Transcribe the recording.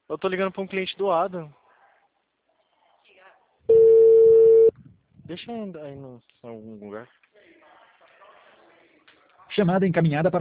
Eu tô ligando pra um cliente do Adam. Deixa eu aí em algum lugar. Chamada encaminhada para